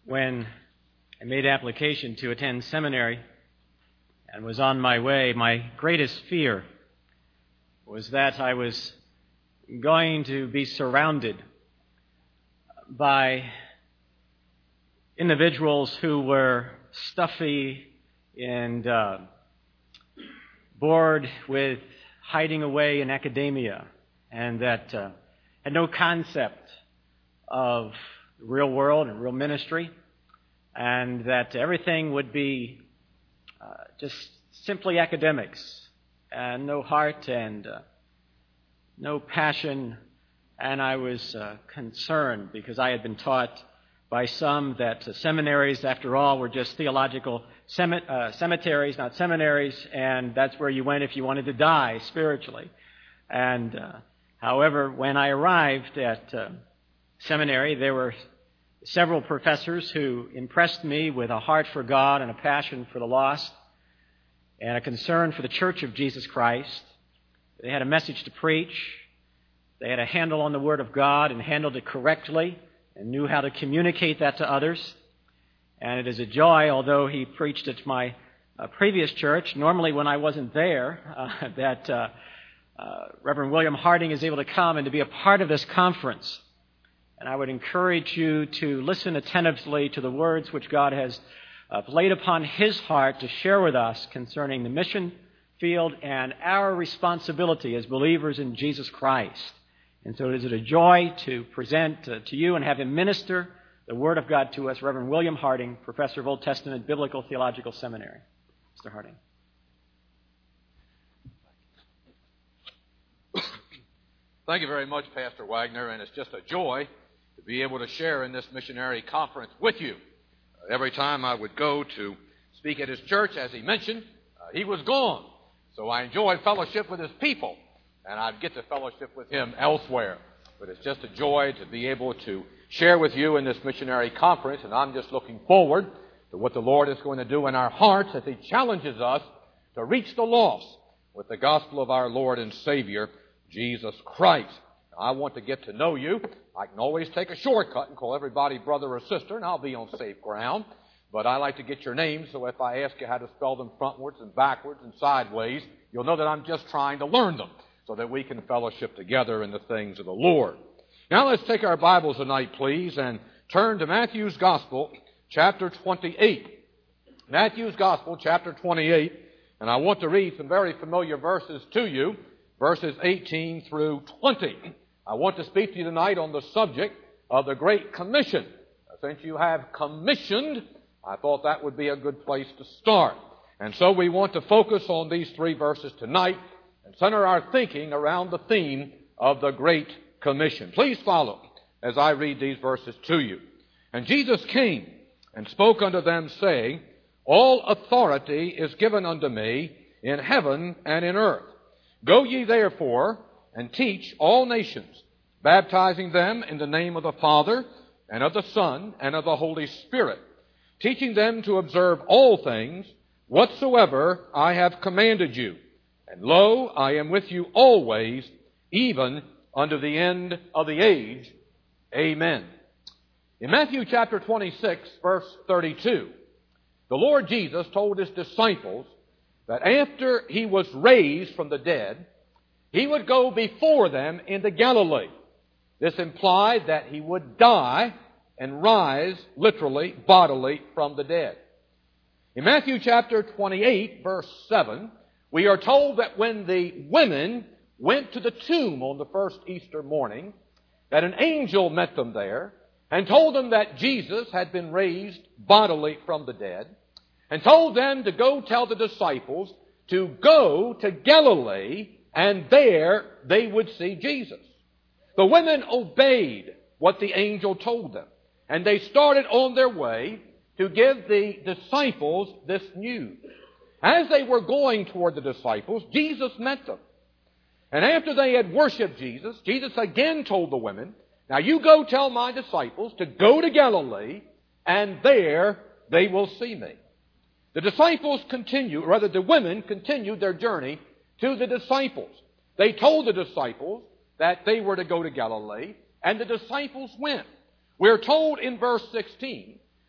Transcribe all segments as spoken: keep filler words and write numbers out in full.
when I made application to attend seminary and was on my way, my greatest fear was that I was going to be surrounded by individuals who were stuffy and uh, bored with hiding away in academia, and that uh, had no concept of the real world and real ministry, and that everything would be uh, just simply academics and no heart and uh, no passion. And I was uh, concerned because I had been taught by some that uh, seminaries, after all, were just theological cem- uh, cemeteries, not seminaries, and that's where you went if you wanted to die spiritually. And uh, however, when I arrived at uh, seminary, there were several professors who impressed me with a heart for God and a passion for the lost and a concern for the Church of Jesus Christ. They had a message to preach. They had a handle on the Word of God and handled it correctly and knew how to communicate that to others. And it is a joy, although he preached at my uh, previous church, normally when I wasn't there, uh, that uh, uh, Reverend William Harding is able to come and to be a part of this conference. And I would encourage you to listen attentively to the words which God has uh, laid upon his heart to share with us concerning the mission field and our responsibility as believers in Jesus Christ. And so it is a joy to present uh, to you and have him minister the Word of God to us, Reverend William Harding, Professor of Old Testament Biblical Theological Seminary. Mister Harding. Thank you very much, Pastor Wagner, and it's just a joy to be able to share in this missionary conference with you. Uh, every time I would go to speak at his church, as he mentioned, uh, he was gone. So I enjoyed fellowship with his people, and I'd get to fellowship with him elsewhere. But it's just a joy to be able to share with you in this missionary conference, and I'm just looking forward to what the Lord is going to do in our hearts as he challenges us to reach the lost with the gospel of our Lord and Savior, Jesus Christ. Now, I want to get to know you. I can always take a shortcut and call everybody brother or sister, and I'll be on safe ground. But I like to get your names, so if I ask you how to spell them frontwards and backwards and sideways, you'll know that I'm just trying to learn them so that we can fellowship together in the things of the Lord. Now let's take our Bibles tonight, please, and turn to Matthew's Gospel, chapter twenty-eight. Matthew's Gospel, chapter twenty-eight, and I want to read some very familiar verses to you, verses eighteen through twenty. I want to speak to you tonight on the subject of the Great Commission. Since you have commissioned, I thought that would be a good place to start. And so we want to focus on these three verses tonight and center our thinking around the theme of the Great Commission. Please follow as I read these verses to you. And Jesus came and spoke unto them, saying, All authority is given unto me in heaven and in earth. Go ye therefore and teach all nations, baptizing them in the name of the Father and of the Son and of the Holy Spirit, teaching them to observe all things whatsoever I have commanded you. And lo, I am with you always, even unto the end of the age. Amen. In Matthew chapter twenty-six, verse thirty-two, the Lord Jesus told his disciples that after he was raised from the dead, he would go before them into Galilee. This implied that he would die and rise, literally, bodily, from the dead. In Matthew chapter twenty-eight, verse seven, we are told that when the women went to the tomb on the first Easter morning, that an angel met them there and told them that Jesus had been raised bodily from the dead, and told them to go tell the disciples to go to Galilee, and there they would see Jesus. The women obeyed what the angel told them, and they started on their way to give the disciples this news. As they were going toward the disciples, Jesus met them. And after they had worshiped Jesus, Jesus again told the women, Now you go tell my disciples to go to Galilee, and there they will see me. The disciples continued, or rather the women continued their journey to the disciples. They told the disciples that they were to go to Galilee, and the disciples went. We're told in verse sixteen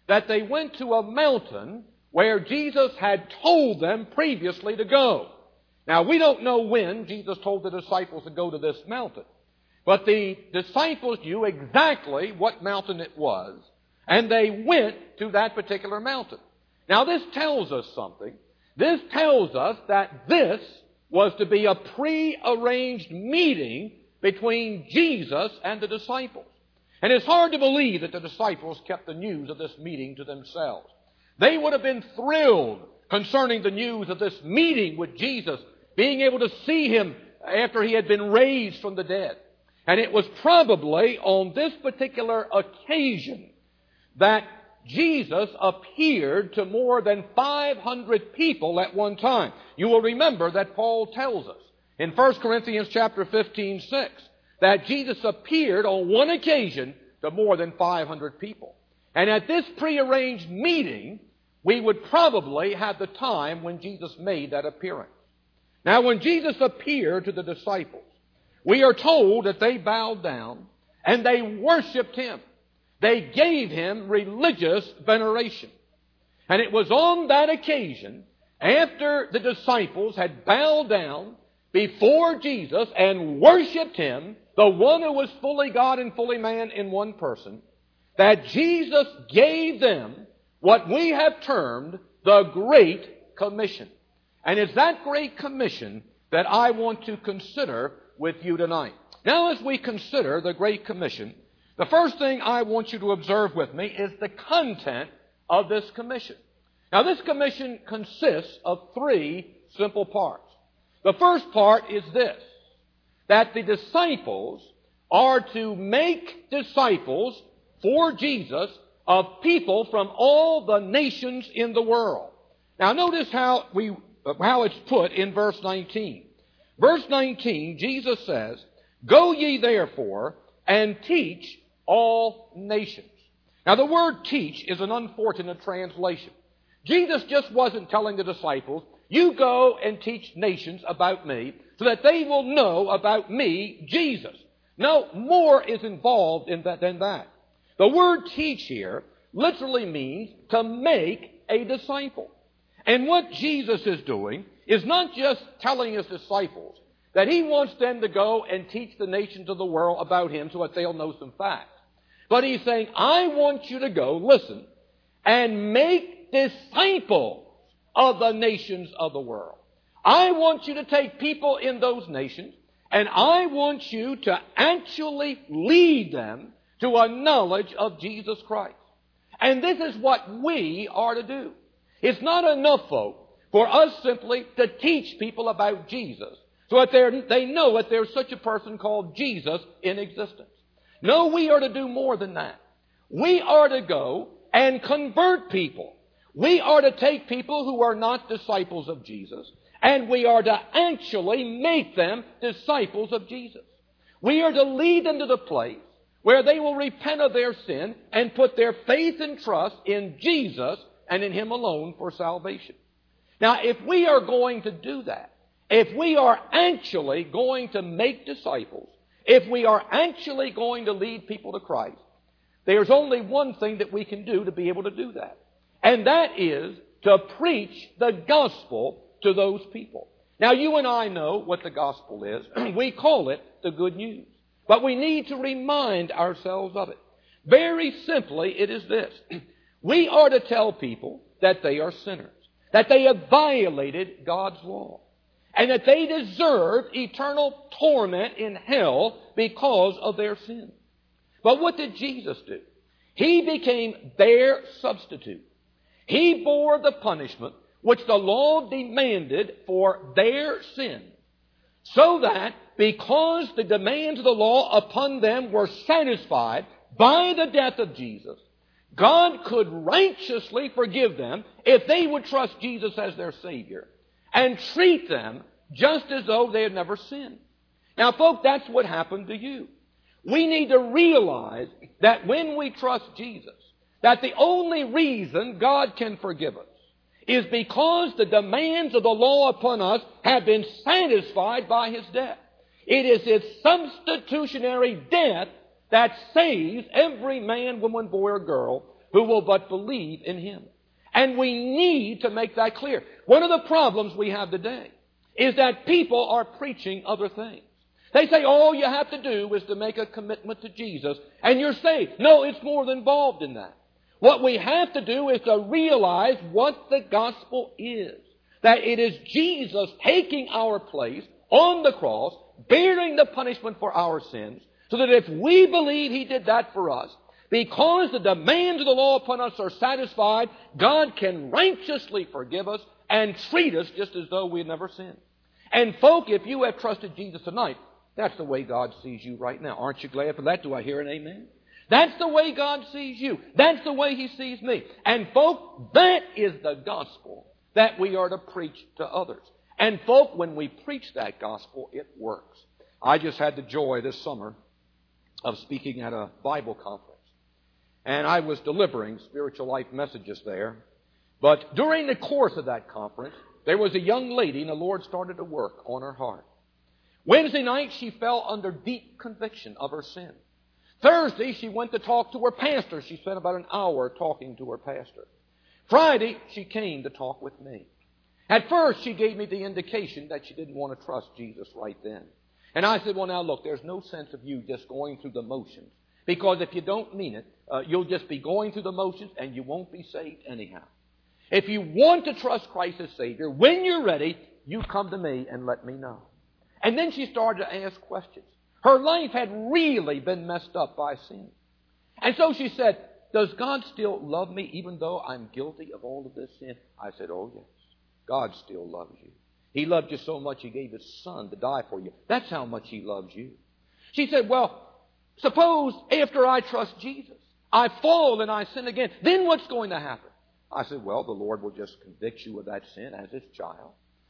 that they went to a mountain where Jesus had told them previously to go. Now, we don't know when Jesus told the disciples to go to this mountain, but the disciples knew exactly what mountain it was, and they went to that particular mountain. Now, this tells us something. This tells us that this was to be a pre-arranged meeting between Jesus and the disciples. And it's hard to believe that the disciples kept the news of this meeting to themselves. They would have been thrilled concerning the news of this meeting with Jesus, being able to see Him after He had been raised from the dead. And it was probably on this particular occasion that Jesus appeared to more than five hundred people at one time. You will remember that Paul tells us in First Corinthians chapter fifteen, six, that Jesus appeared on one occasion to more than five hundred people. And at this prearranged meeting, we would probably have the time when Jesus made that appearance. Now, when Jesus appeared to the disciples, we are told that they bowed down and they worshiped Him. They gave Him religious veneration. And it was on that occasion, after the disciples had bowed down before Jesus and worshiped Him, the one who was fully God and fully man in one person, that Jesus gave them what we have termed the Great Commission. And it's that Great Commission that I want to consider with you tonight. Now, as we consider the Great Commission, the first thing I want you to observe with me is the content of this commission. Now, this commission consists of three simple parts. The first part is this, that the disciples are to make disciples for Jesus of people from all the nations in the world. Now, notice how we how it's put in verse nineteen. Verse nineteen, Jesus says, "Go ye therefore and teach all nations." Now, the word teach is an unfortunate translation. Jesus just wasn't telling the disciples, you go and teach nations about me so that they will know about me, Jesus. No, more is involved in that than that. The word teach here literally means to make a disciple. And what Jesus is doing is not just telling His disciples that He wants them to go and teach the nations of the world about Him so that they'll know some facts. But He's saying, I want you to go, listen, and make disciples of the nations of the world. I want you to take people in those nations, and I want you to actually lead them to a knowledge of Jesus Christ. And this is what we are to do. It's not enough, folks, for us simply to teach people about Jesus so that they know that there's such a person called Jesus in existence. No, we are to do more than that. We are to go and convert people. We are to take people who are not disciples of Jesus, and we are to actually make them disciples of Jesus. We are to lead them to the place where they will repent of their sin and put their faith and trust in Jesus and in Him alone for salvation. Now, if we are going to do that, if we are actually going to make disciples, if we are actually going to lead people to Christ, there's only one thing that we can do to be able to do that. And that is to preach the gospel to those people. Now, you and I know what the gospel is. We call it the good news. But we need to remind ourselves of it. Very simply, it is this. We are to tell people that they are sinners, that they have violated God's law, and that they deserve eternal torment in hell because of their sin. But what did Jesus do? He became their substitute. He bore the punishment which the law demanded for their sin, so that because the demands of the law upon them were satisfied by the death of Jesus, God could righteously forgive them if they would trust Jesus as their Savior and treat them just as though they had never sinned. Now, folks, that's what happened to you. We need to realize that when we trust Jesus, that the only reason God can forgive us is because the demands of the law upon us have been satisfied by His death. It is His substitutionary death that saves every man, woman, boy, or girl who will but believe in Him. And we need to make that clear. One of the problems we have today is that people are preaching other things. They say all you have to do is to make a commitment to Jesus and you're saved. No, it's more involved in that. What we have to do is to realize what the gospel is. That it is Jesus taking our place on the cross, bearing the punishment for our sins, so that if we believe He did that for us, because the demands of the law upon us are satisfied, God can righteously forgive us and treat us just as though we had never sinned. And folk, if you have trusted Jesus tonight, that's the way God sees you right now. Aren't you glad for that? Do I hear an amen? That's the way God sees you. That's the way He sees me. And folk, that is the gospel that we are to preach to others. And folk, when we preach that gospel, it works. I just had the joy this summer of speaking at a Bible conference. And I was delivering spiritual life messages there. But during the course of that conference, there was a young lady and the Lord started to work on her heart. Wednesday night, she fell under deep conviction of her sin. Thursday, she went to talk to her pastor. She spent about an hour talking to her pastor. Friday, she came to talk with me. At first, she gave me the indication that she didn't want to trust Jesus right then. And I said, well, now look, there's no sense of you just going through the motions. Because if you don't mean it, uh, you'll just be going through the motions and you won't be saved anyhow. If you want to trust Christ as Savior, when you're ready, you come to me and let me know. And then she started to ask questions. Her life had really been messed up by sin. And so she said, does God still love me even though I'm guilty of all of this sin? I said, oh yes, God still loves you. He loved you so much He gave His Son to die for you. That's how much He loves you. She said, well, suppose after I trust Jesus, I fall and I sin again. Then what's going to happen? I said, well, the Lord will just convict you of that sin as His child.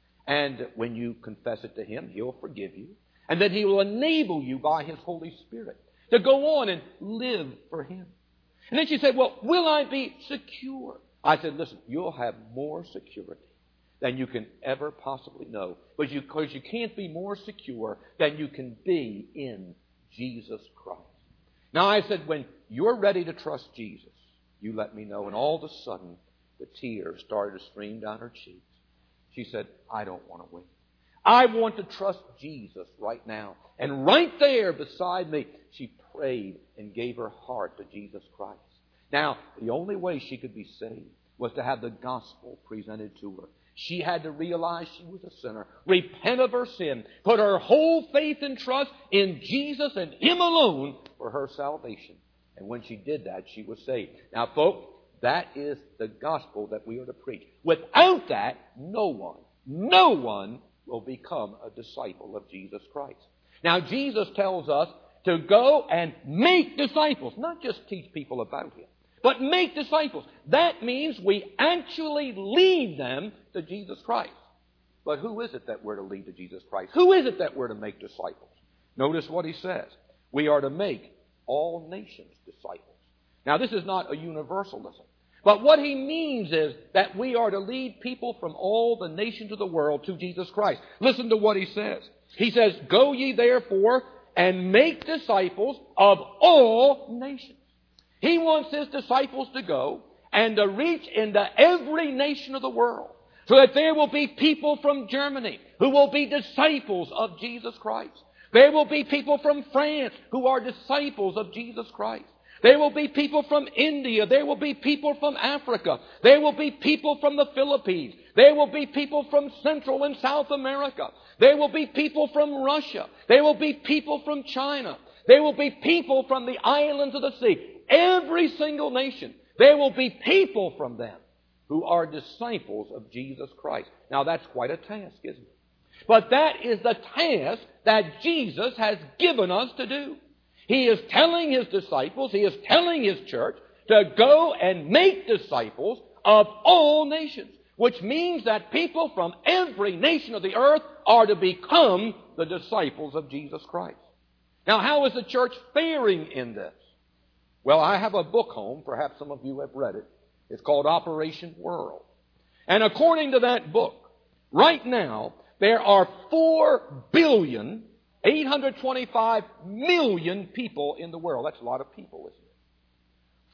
And when you confess it to Him, He'll forgive you. And then He will enable you by His Holy Spirit to go on and live for Him. And then she said, well, will I be secure? I said, listen, you'll have more security than you can ever possibly know. Because you, because you can't be more secure than you can be in Jesus Christ. Now I said, when you're ready to trust Jesus, you let me know. And all of a sudden, the tears started to stream down her cheeks. She said, I don't want to wait. I want to trust Jesus right now. And right there beside me, she prayed and gave her heart to Jesus Christ. Now, the only way she could be saved was to have the gospel presented to her. She had to realize she was a sinner, repent of her sin, put her whole faith and trust in Jesus and Him alone for her salvation. And when she did that, she was saved. Now, folks, that is the gospel that we are to preach. Without that, no one, no one will become a disciple of Jesus Christ. Now, Jesus tells us to go and make disciples, not just teach people about Him, but make disciples. That means we actually lead them to Jesus Christ. But who is it that we're to lead to Jesus Christ? Who is it that we're to make disciples? Notice what He says. We are to make all nations disciples. Now, this is not a universalism. But what He means is that we are to lead people from all the nations of the world to Jesus Christ. Listen to what He says. He says, go ye therefore and make disciples of all nations. He wants His disciples to go and to reach into every nation of the world so that there will be people from Germany who will be disciples of Jesus Christ. There will be people from France who are disciples of Jesus Christ. There will be people from India. There will be people from Africa. There will be people from the Philippines. There will be people from Central and South America. There will be people from Russia. There will be people from China. There will be people from the islands of the sea. Every single nation. There will be people from them who are disciples of Jesus Christ. Now that's quite a task, isn't it? But that is the task that Jesus has given us to do. He is telling His disciples, He is telling His church to go and make disciples of all nations, which means that people from every nation of the earth are to become the disciples of Jesus Christ. Now, how is the church faring in this? Well, I have a book home. Perhaps some of you have read it. It's called Operation World. And according to that book, right now, there are four billion, eight hundred twenty-five million people in the world. That's a lot of people, isn't it?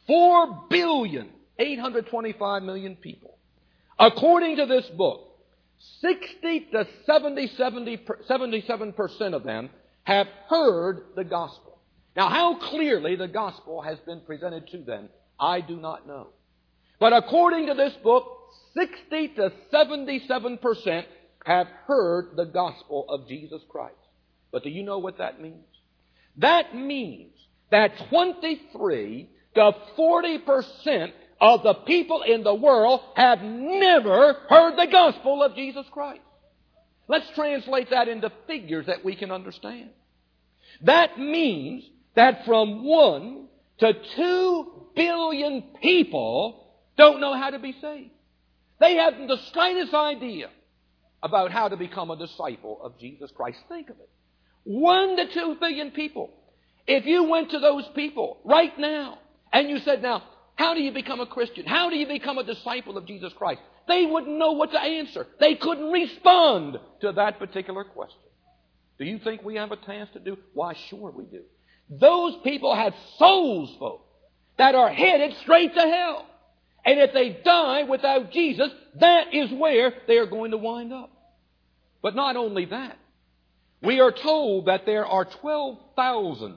four billion, eight hundred twenty-five million people. According to this book, sixty to seventy-seven percent of them have heard the gospel. Now, how clearly the gospel has been presented to them, I do not know. But according to this book, sixty to seventy-seven percent have heard the gospel of Jesus Christ. But do you know what that means? That means that twenty-three to forty percent of the people in the world have never heard the gospel of Jesus Christ. Let's translate that into figures that we can understand. That means that from one to two billion people don't know how to be saved. They haven't the slightest idea about how to become a disciple of Jesus Christ. Think of it. One to two billion people. If you went to those people right now and you said, now, how do you become a Christian? How do you become a disciple of Jesus Christ? They wouldn't know what to answer. They couldn't respond to that particular question. Do you think we have a task to do? Why, sure we do. Those people have souls, folks, that are headed straight to hell. And if they die without Jesus, that is where they are going to wind up. But not only that. We are told that there are twelve thousand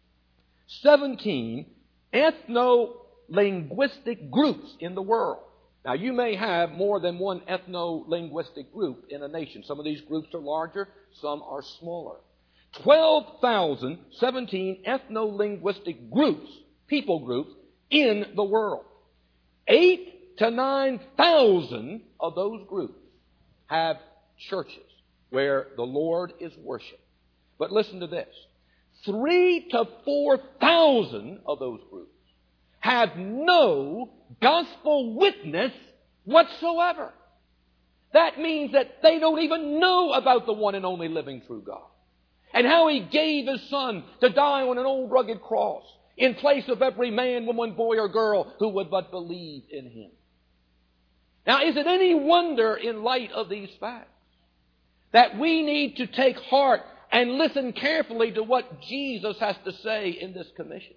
seventeen ethno-linguistic groups in the world. Now, you may have more than one ethno-linguistic group in a nation. Some of these groups are larger, some are smaller. twelve thousand seventeen ethno-linguistic groups, people groups, in the world. Eight to nine thousand of those groups have churches where the Lord is worshipped. But listen to this. Three to four thousand of those groups have no gospel witness whatsoever. That means that they don't even know about the one and only living true God. And how He gave His Son to die on an old rugged cross in place of every man, woman, boy, or girl who would but believe in Him. Now, is it any wonder in light of these facts that we need to take heart and listen carefully to what Jesus has to say in this commission?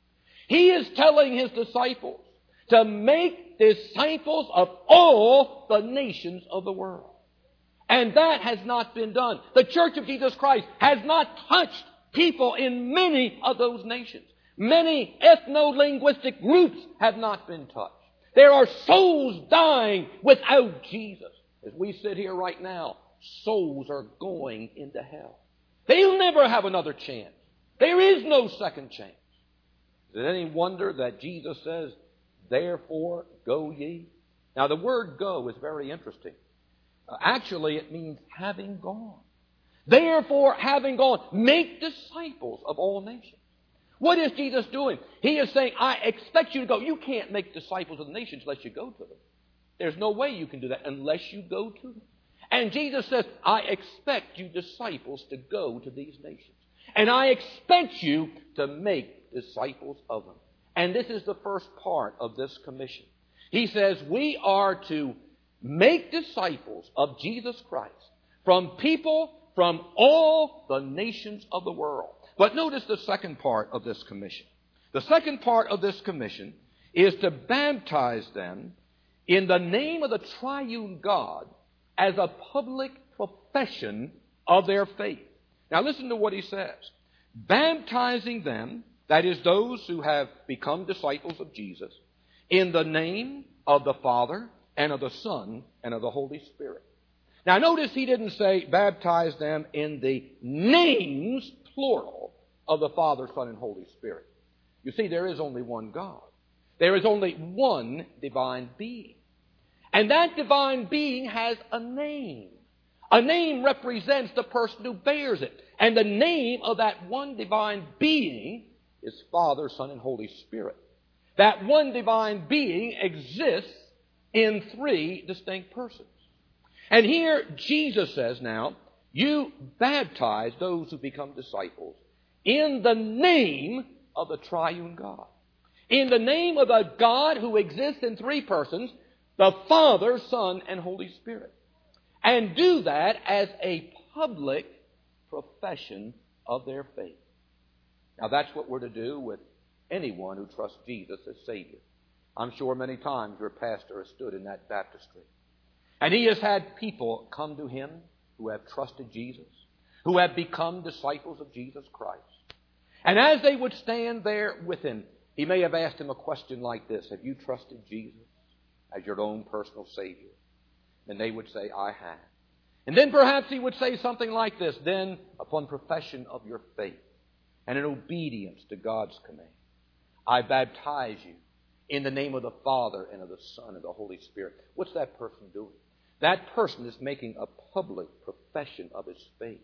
He is telling His disciples to make disciples of all the nations of the world. And that has not been done. The Church of Jesus Christ has not touched people in many of those nations. Many ethno-linguistic groups have not been touched. There are souls dying without Jesus. As we sit here right now, souls are going into hell. They'll never have another chance. There is no second chance. Is it any wonder that Jesus says, therefore go ye? Now the word go is very interesting. Uh, actually, it means having gone. Therefore, having gone, make disciples of all nations. What is Jesus doing? He is saying, I expect you to go. You can't make disciples of the nations unless you go to them. There's no way you can do that unless you go to them. And Jesus says, I expect you disciples to go to these nations. And I expect you to make disciples of them. And this is the first part of this commission. He says we are to make disciples of Jesus Christ from people from all the nations of the world. But notice the second part of this commission. The second part of this commission is to baptize them in the name of the triune God as a public profession of their faith. Now listen to what he says. Baptizing them, that is those who have become disciples of Jesus, in the name of the Father and of the Son and of the Holy Spirit. Now notice he didn't say baptize them in the names, plural, of the Father, Son, and Holy Spirit. You see, there is only one God. There is only one divine being. And that divine being has a name. A name represents the person who bears it. And the name of that one divine being is Father, Son, and Holy Spirit. That one divine being exists in three distinct persons. And here Jesus says now, you baptize those who become disciples in the name of the triune God. In the name of the God who exists in three persons, the Father, Son, and Holy Spirit. And do that as a public profession of their faith. Now that's what we're to do with anyone who trusts Jesus as Savior. I'm sure many times your pastor has stood in that baptistry. And he has had people come to him who have trusted Jesus, who have become disciples of Jesus Christ. And as they would stand there with him, he may have asked him a question like this: have you trusted Jesus as your own personal Savior? And they would say, I have. And then perhaps he would say something like this: then, upon profession of your faith and in obedience to God's command, I baptize you in the name of the Father and of the Son and the Holy Spirit. What's that person doing? That person is making a public profession of his faith.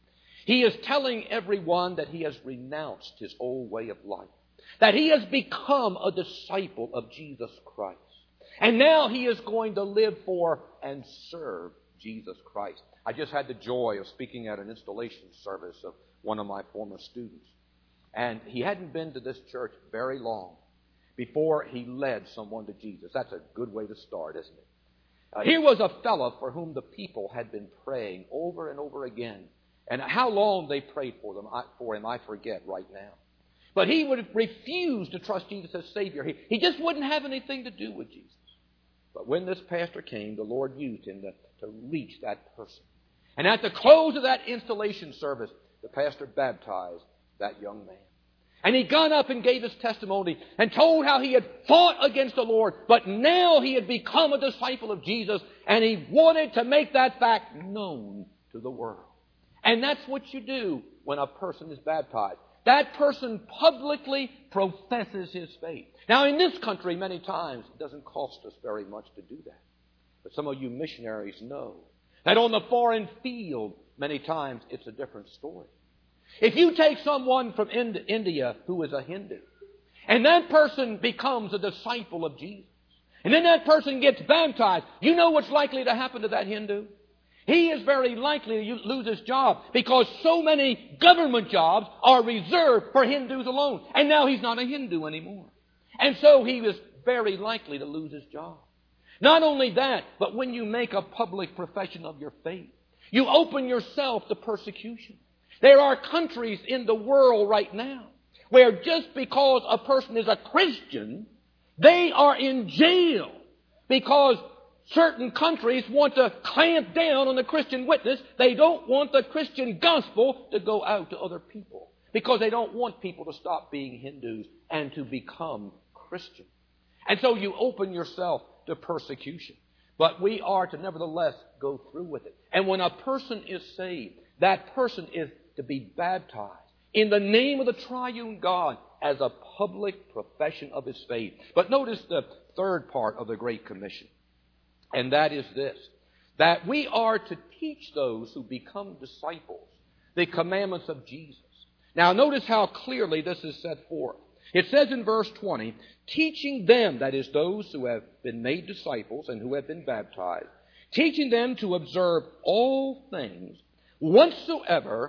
He is telling everyone that he has renounced his old way of life, that he has become a disciple of Jesus Christ. And now he is going to live for and serve Jesus Christ. I just had the joy of speaking at an installation service of one of my former students. And he hadn't been to this church very long before he led someone to Jesus. That's a good way to start, isn't it? Uh, here was a fellow for whom the people had been praying over and over again. And how long they prayed for them, I, for him, I forget right now. But he would refuse to trust Jesus as Savior. He, he just wouldn't have anything to do with Jesus. But when this pastor came, the Lord used him to, to reach that person. And at the close of that installation service, the pastor baptized that young man. And he got up and gave his testimony and told how he had fought against the Lord, but now he had become a disciple of Jesus, and he wanted to make that fact known to the world. And that's what you do when a person is baptized. That person publicly professes his faith. Now, in this country, many times, it doesn't cost us very much to do that. But some of you missionaries know that on the foreign field, many times, it's a different story. If you take someone from India who is a Hindu, and that person becomes a disciple of Jesus, and then that person gets baptized, you know what's likely to happen to that Hindu? He is very likely to lose his job because so many government jobs are reserved for Hindus alone. And now he's not a Hindu anymore. And so he is very likely to lose his job. Not only that, but when you make a public profession of your faith, you open yourself to persecution. There are countries in the world right now where just because a person is a Christian, they are in jail because certain countries want to clamp down on the Christian witness. They don't want the Christian gospel to go out to other people because they don't want people to stop being Hindus and to become Christian. And so you open yourself to persecution. But we are to nevertheless go through with it. And when a person is saved, that person is to be baptized in the name of the triune God as a public profession of his faith. But notice the third part of the Great Commission. And that is this, that we are to teach those who become disciples the commandments of Jesus. Now notice how clearly this is set forth. It says in verse twenty, teaching them, that is those who have been made disciples and who have been baptized, teaching them to observe all things whatsoever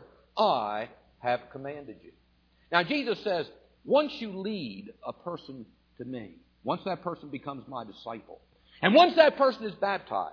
I have commanded you. Now Jesus says, once you lead a person to me, once that person becomes my disciple, and once that person is baptized,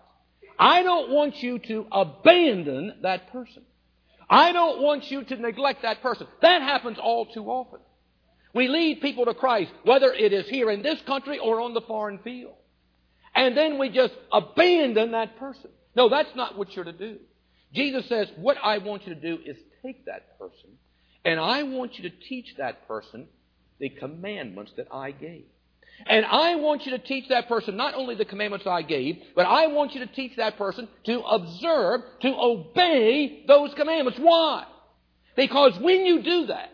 I don't want you to abandon that person. I don't want you to neglect that person. That happens all too often. We lead people to Christ, whether it is here in this country or on the foreign field. And then we just abandon that person. No, that's not what you're to do. Jesus says, what I want you to do is take that person, and I want you to teach that person the commandments that I gave. And I want you to teach that person not only the commandments I gave, but I want you to teach that person to observe, to obey those commandments. Why? Because when you do that,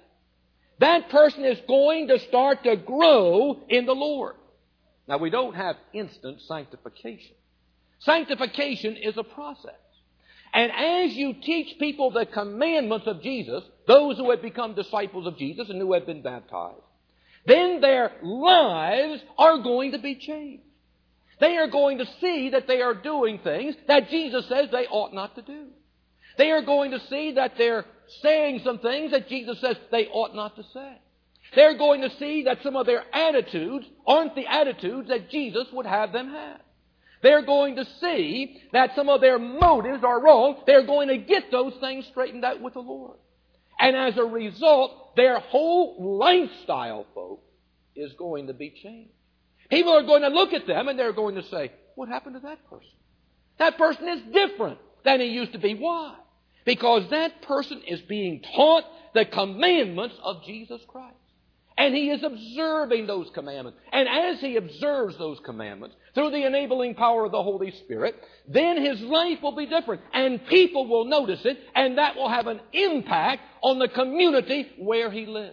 that person is going to start to grow in the Lord. Now, we don't have instant sanctification. Sanctification is a process. And as you teach people the commandments of Jesus, those who have become disciples of Jesus and who have been baptized, then their lives are going to be changed. They are going to see that they are doing things that Jesus says they ought not to do. They are going to see that they're saying some things that Jesus says they ought not to say. They're going to see that some of their attitudes aren't the attitudes that Jesus would have them have. They're going to see that some of their motives are wrong. They're going to get those things straightened out with the Lord. And as a result, their whole lifestyle, folks, is going to be changed. People are going to look at them and they're going to say, what happened to that person? That person is different than he used to be. Why? Because that person is being taught the commandments of Jesus Christ. And he is observing those commandments. And as he observes those commandments, through the enabling power of the Holy Spirit, then his life will be different. And people will notice it, and that will have an impact on the community where he lives.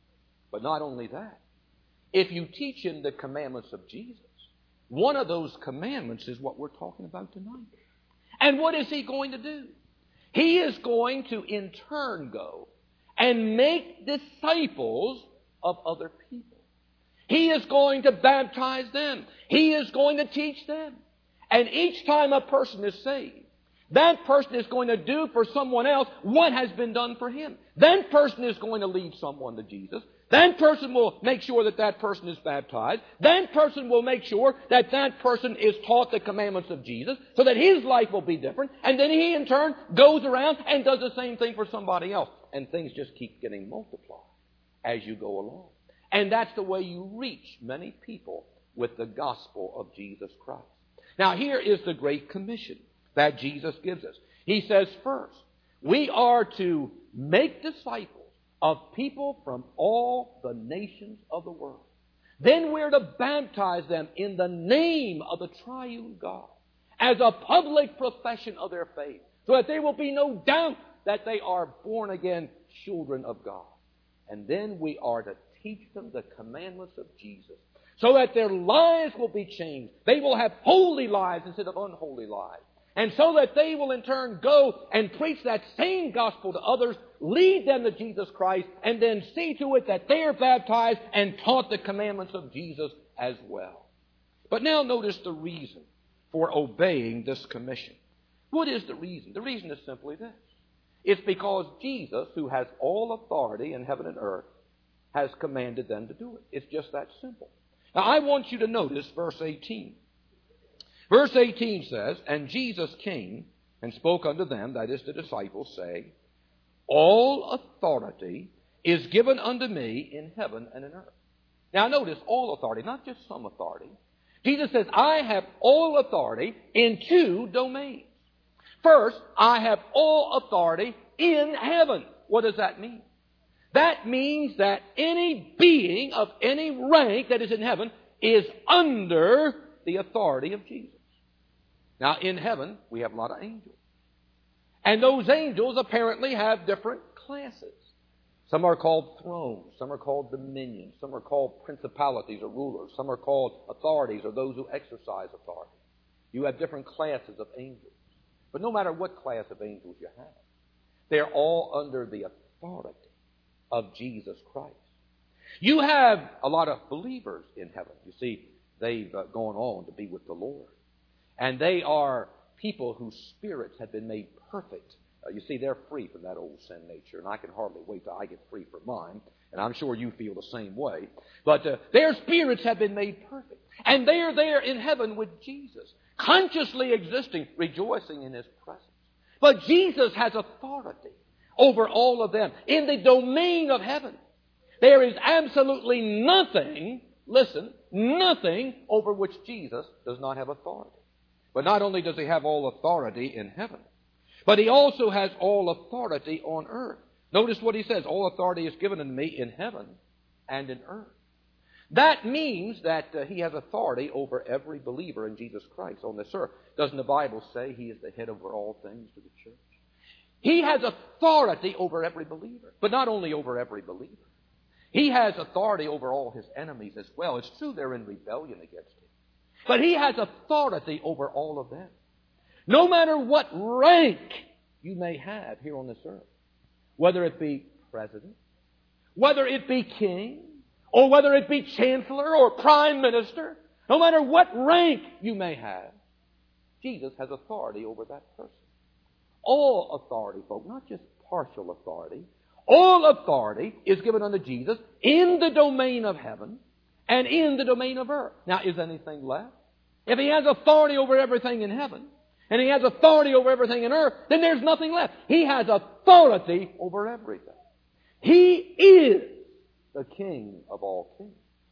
But not only that. If you teach him the commandments of Jesus, one of those commandments is what we're talking about tonight. And what is he going to do? He is going to in turn go and make disciples of other people. He is going to baptize them. He is going to teach them. And each time a person is saved, that person is going to do for someone else what has been done for him. That person is going to lead someone to Jesus. That person will make sure that that person is baptized. That person will make sure that that person is taught the commandments of Jesus so that his life will be different. And then he in turn goes around and does the same thing for somebody else. And things just keep getting multiplied as you go along. And that's the way you reach many people with the gospel of Jesus Christ. Now here is the Great Commission that Jesus gives us. He says first, we are to make disciples of people from all the nations of the world. Then we're to baptize them in the name of the triune God as a public profession of their faith, so that there will be no doubt that they are born again children of God. And then we are to teach them the commandments of Jesus, so that their lives will be changed. They will have holy lives instead of unholy lives. And so that they will in turn go and preach that same gospel to others, lead them to Jesus Christ, and then see to it that they are baptized and taught the commandments of Jesus as well. But now notice the reason for obeying this commission. What is the reason? The reason is simply this. It's because Jesus, who has all authority in heaven and earth, has commanded them to do it. It's just that simple. Now I want you to notice verse eighteen. Verse eighteen says, and Jesus came and spoke unto them, that is the disciples, saying, all authority is given unto me in heaven and in earth. Now notice, all authority, not just some authority. Jesus says, I have all authority in two domains. First, I have all authority in heaven. What does that mean? That means that any being of any rank that is in heaven is under the authority of Jesus. Now, in heaven, we have a lot of angels. And those angels apparently have different classes. Some are called thrones. Some are called dominions. Some are called principalities or rulers. Some are called authorities or those who exercise authority. You have different classes of angels. But no matter what class of angels you have, they're all under the authority of Jesus Christ. You have a lot of believers in heaven. You see, they've uh, gone on to be with the Lord. And they are people whose spirits have been made perfect. Uh, you see, they're free from that old sin nature, and I can hardly wait till I get free from mine. And I'm sure you feel the same way. But uh, their spirits have been made perfect. And they are there in heaven with Jesus, consciously existing, rejoicing in His presence. But Jesus has authority over all of them. In the domain of heaven, there is absolutely nothing, listen, nothing over which Jesus does not have authority. But not only does He have all authority in heaven, but He also has all authority on earth. Notice what He says, all authority is given unto me in heaven and in earth. That means that uh, He has authority over every believer in Jesus Christ on this earth. Doesn't the Bible say He is the head over all things to the church? He has authority over every believer, but not only over every believer. He has authority over all His enemies as well. It's true they're in rebellion against Him, but He has authority over all of them. No matter what rank you may have here on this earth, whether it be president, whether it be king, or whether it be chancellor or prime minister, no matter what rank you may have, Jesus has authority over that person. All authority, folks, not just partial authority. All authority is given unto Jesus in the domain of heaven and in the domain of earth. Now, is anything left? If He has authority over everything in heaven and He has authority over everything in earth, then there's nothing left. He has authority over everything. He is the King of all kings.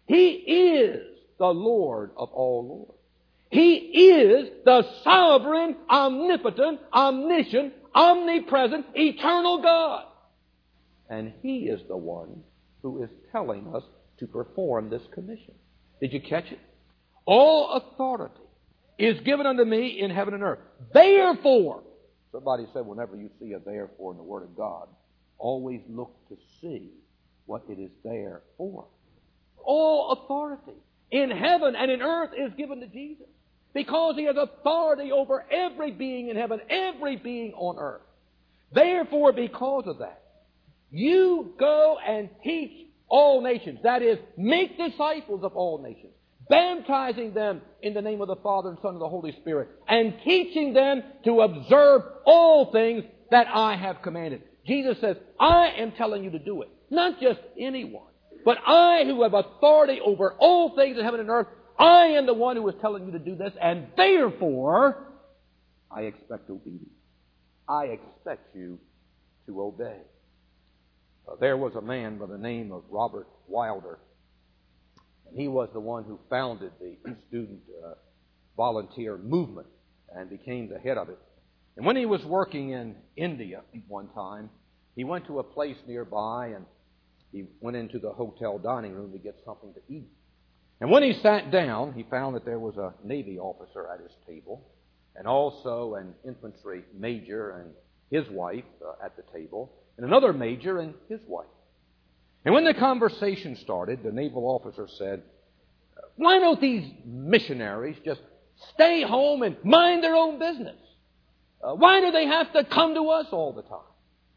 He is the Lord of all lords. He is the sovereign, omnipotent, omniscient, omnipresent, eternal God. And He is the one who is telling us to perform this commission. Did you catch it? All authority is given unto me in heaven and earth. Therefore, somebody said whenever you see a therefore in the Word of God, always look to see what it is there for. All authority in heaven and in earth is given to Jesus because He has authority over every being in heaven, every being on earth. Therefore, because of that, you go and teach all nations. That is, make disciples of all nations, baptizing them in the name of the Father and Son and the Holy Spirit, and teaching them to observe all things that I have commanded. Jesus says, I am telling you to do it. Not just anyone, but I who have authority over all things in heaven and earth, I am the one who is telling you to do this, and therefore, I expect obedience. I expect you to obey. Uh, there was a man by the name of Robert Wilder, and he was the one who founded the student uh, volunteer movement and became the head of it. And when he was working in India one time, he went to a place nearby and he went into the hotel dining room to get something to eat. And when he sat down, he found that there was a Navy officer at his table and also an infantry major and his wife uh, at the table, and another major and his wife. And when the conversation started, the naval officer said, why don't these missionaries just stay home and mind their own business? Uh, why do they have to come to us all the time?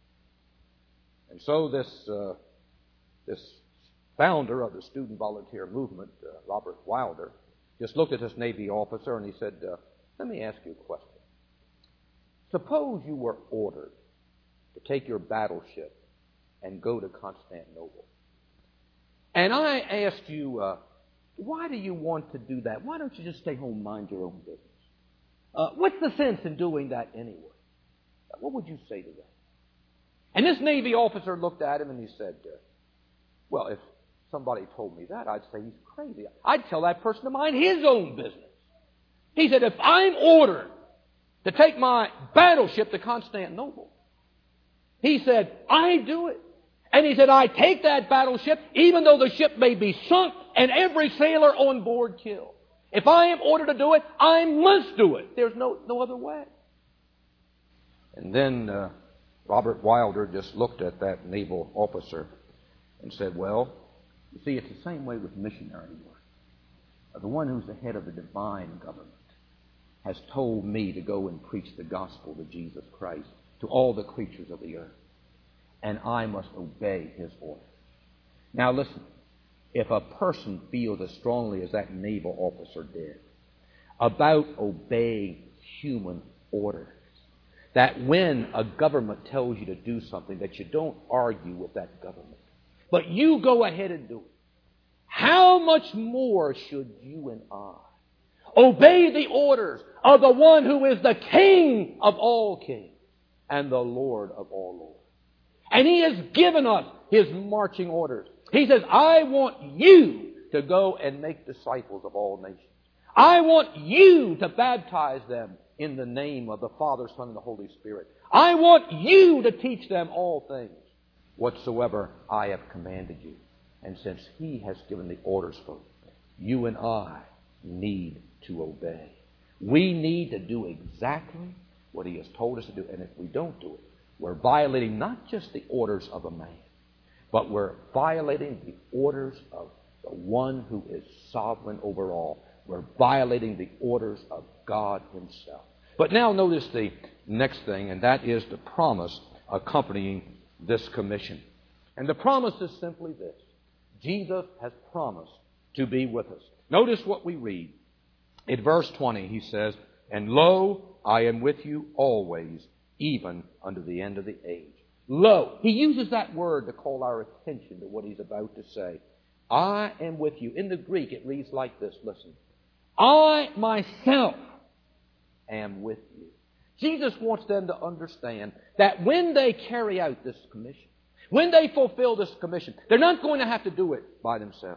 And so this uh, this founder of the student volunteer movement, uh, Robert Wilder, just looked at this Navy officer and he said, uh, let me ask you a question. Suppose you were ordered to take your battleship and go to Constantinople. And I asked you, uh, why do you want to do that? Why don't you just stay home and mind your own business? Uh, what's the sense in doing that anyway? Uh, what would you say to that? And this Navy officer looked at him and he said, uh, well, if somebody told me that, I'd say he's crazy. I'd tell that person to mind his own business. He said, if I'm ordered to take my battleship to Constantinople, he said, I do it. And he said, I take that battleship even though the ship may be sunk and every sailor on board killed. If I am ordered to do it, I must do it. There's no, no other way. And then uh, Robert Wilder just looked at that naval officer and said, well, you see, it's the same way with missionary work. Uh, the one who's the head of the divine government has told me to go and preach the gospel of Jesus Christ to all the creatures of the earth. And I must obey His order. Now listen, if a person feels as strongly as that naval officer did about obeying human orders, that when a government tells you to do something, that you don't argue with that government, but you go ahead and do it, how much more should you and I obey the orders of the one who is the King of all kings and the Lord of all lords? And He has given us His marching orders. He says, I want you to go and make disciples of all nations. I want you to baptize them in the name of the Father, Son, and the Holy Spirit. I want you to teach them all things whatsoever I have commanded you. And since He has given the orders for it, you and I need to obey. We need to do exactly what He has told us to do. And if we don't do it, we're violating not just the orders of a man, but we're violating the orders of the one who is sovereign over all. We're violating the orders of God Himself. But now notice the next thing, and that is the promise accompanying this commission. And the promise is simply this. Jesus has promised to be with us. Notice what we read. In verse twenty, He says, and lo, I am with you always, even unto the end of the age. Lo, He uses that word to call our attention to what He's about to say. I am with you. In the Greek, it reads like this. Listen. I myself am with you. Jesus wants them to understand that when they carry out this commission, when they fulfill this commission, they're not going to have to do it by themselves.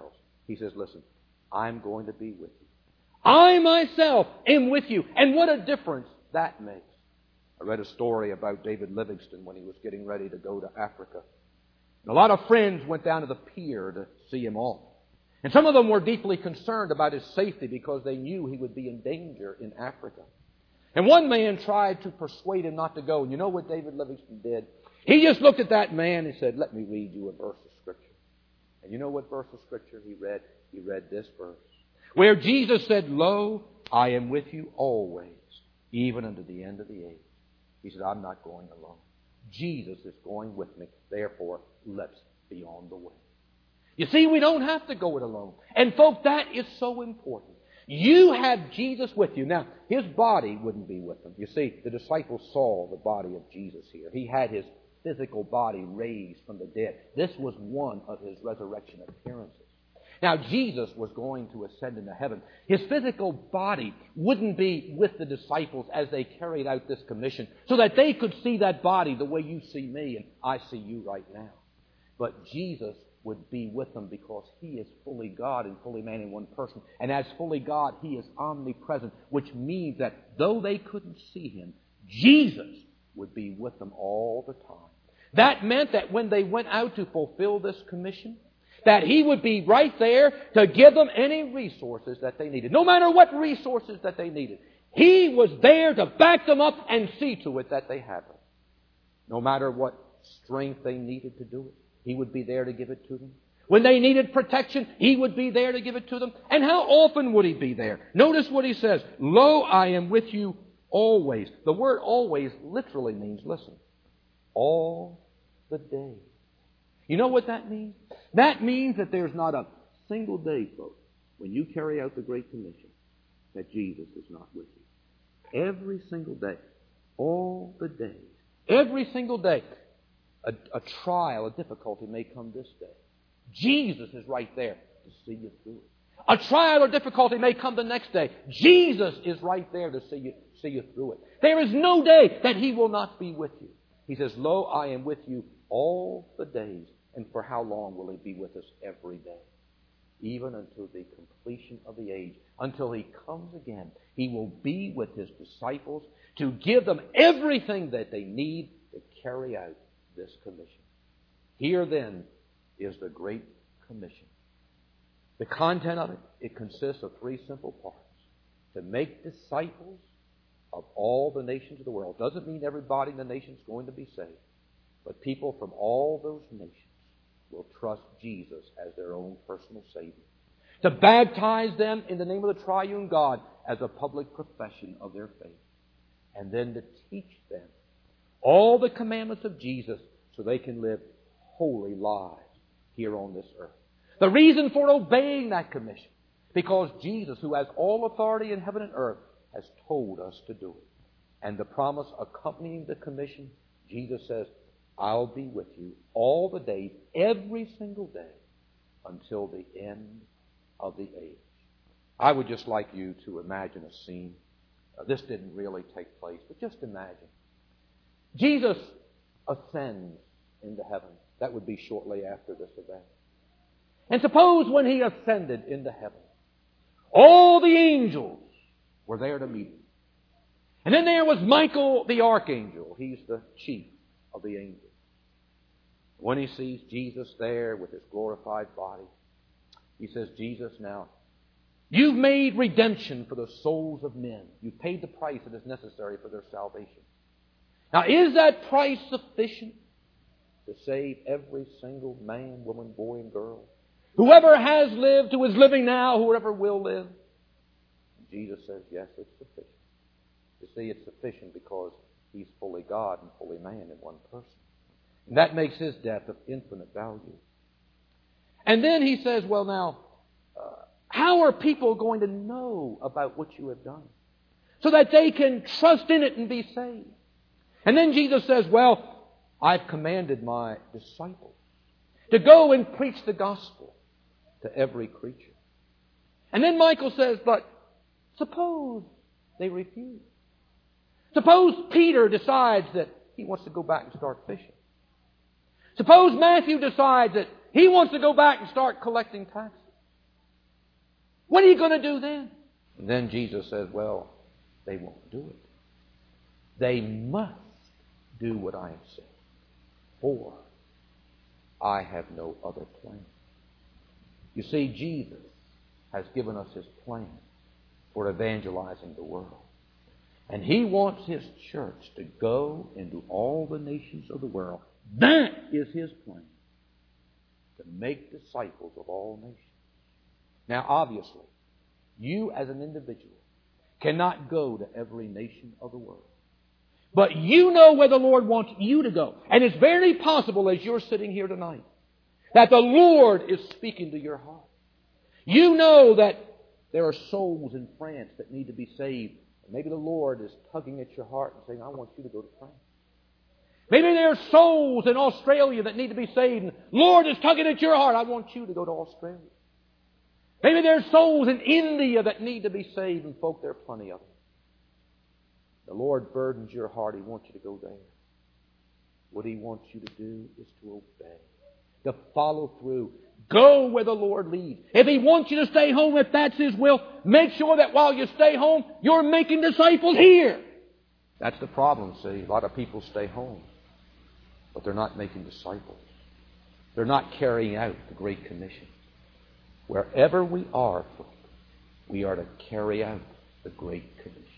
He says, listen, I'm going to be with you. I myself am with you. And what a difference that makes. I read a story about David Livingstone when he was getting ready to go to Africa. And a lot of friends went down to the pier to see him off. And some of them were deeply concerned about his safety because they knew he would be in danger in Africa. And one man tried to persuade him not to go. And you know what David Livingstone did? He just looked at that man and said, let me read you a verse of Scripture. And you know what verse of Scripture he read? He read this verse, where Jesus said, Lo, I am with you always, even unto the end of the age. He said, I'm not going alone. Jesus is going with me. Therefore, let's be on the way. You see, we don't have to go it alone. And folks, that is so important. You have Jesus with you. Now, His body wouldn't be with them. You see, the disciples saw the body of Jesus here. He had His physical body raised from the dead. This was one of His resurrection appearances. Now, Jesus was going to ascend into heaven. His physical body wouldn't be with the disciples as they carried out this commission so that they could see that body the way you see me and I see you right now. But Jesus would be with them because He is fully God and fully man in one person. And as fully God, He is omnipresent, which means that though they couldn't see Him, Jesus would be with them all the time. That meant that when they went out to fulfill this commission, that He would be right there to give them any resources that they needed. No matter what resources that they needed. He was there to back them up and see to it that they had them. No matter what strength they needed to do it, He would be there to give it to them. When they needed protection, He would be there to give it to them. And how often would He be there? Notice what He says. Lo, I am with you always. The word always literally means, listen, all the day. You know what that means? That means that there's not a single day, folks, when you carry out the Great Commission, that Jesus is not with you. Every single day. All the days. Every single day. A, a trial, a difficulty may come this day. Jesus is right there to see you through it. A trial or difficulty may come the next day. Jesus is right there to see you, see you through it. There is no day that He will not be with you. He says, Lo, I am with you all the days. And for how long will He be with us every day? Even until the completion of the age. Until He comes again. He will be with His disciples to give them everything that they need to carry out this commission. Here then is the Great Commission. The content of it, it consists of three simple parts. To make disciples of all the nations of the world. Doesn't mean everybody in the nation is going to be saved. But people from all those nations will trust Jesus as their own personal Savior. To baptize them in the name of the triune God as a public profession of their faith. And then to teach them all the commandments of Jesus so they can live holy lives here on this earth. The reason for obeying that commission, because Jesus, who has all authority in heaven and earth, has told us to do it. And the promise accompanying the commission, Jesus says, I'll be with you all the days, every single day, until the end of the age. I would just like you to imagine a scene. Uh, this didn't really take place, but just imagine. Jesus ascends into heaven. That would be shortly after this event. And suppose when He ascended into heaven, all the angels were there to meet Him. And then there was Michael the archangel. He's the chief of the angels. When he sees Jesus there with His glorified body, he says, Jesus, now, you've made redemption for the souls of men. You've paid the price that is necessary for their salvation. Now, is that price sufficient to save every single man, woman, boy, and girl? Whoever has lived, who is living now, whoever will live? And Jesus says, yes, it's sufficient. You see, it's sufficient because He's fully God and fully man in one person. And that makes His death of infinite value. And then He says, well, now, uh, how are people going to know about what you have done? So that they can trust in it and be saved. And then Jesus says, well, I've commanded my disciples to go and preach the gospel to every creature. And then Michael says, but suppose they refuse. Suppose Peter decides that he wants to go back and start fishing. Suppose Matthew decides that he wants to go back and start collecting taxes. What are you going to do then? And then Jesus says, well, they won't do it. They must do what I have said. For I have no other plan. You see, Jesus has given us His plan for evangelizing the world. And He wants His church to go into all the nations of the world. That is His plan. To make disciples of all nations. Now, obviously, you as an individual cannot go to every nation of the world. But you know where the Lord wants you to go. And it's very possible as you're sitting here tonight that the Lord is speaking to your heart. You know that there are souls in France that need to be saved. Maybe the Lord is tugging at your heart and saying, I want you to go to France. Maybe there are souls in Australia that need to be saved. And Lord is tugging at your heart. I want you to go to Australia. Maybe there are souls in India that need to be saved. And folk, there are plenty of them. The Lord burdens your heart. He wants you to go there. What He wants you to do is to obey. To follow through. Go where the Lord leads. If He wants you to stay home, if that's His will, make sure that while you stay home, you're making disciples here. That's the problem, see. A lot of people stay home, but they're not making disciples. They're not carrying out the Great Commission. Wherever we are, we are to carry out the Great Commission.